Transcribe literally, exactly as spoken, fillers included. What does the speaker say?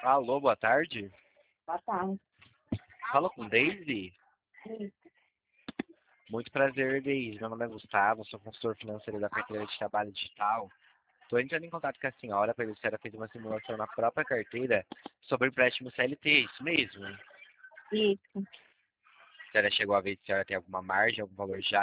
Alô, boa tarde. Boa tarde. Fala com Daisy. Sim. Muito prazer, Daisy. Meu nome é Gustavo, sou consultor financeiro da carteira de trabalho digital. Estou entrando em contato com a senhora para ver se ela fez uma simulação na própria carteira sobre empréstimo C L T, isso mesmo? Isso. Se ela chegou a ver se ela tem alguma margem, algum valor já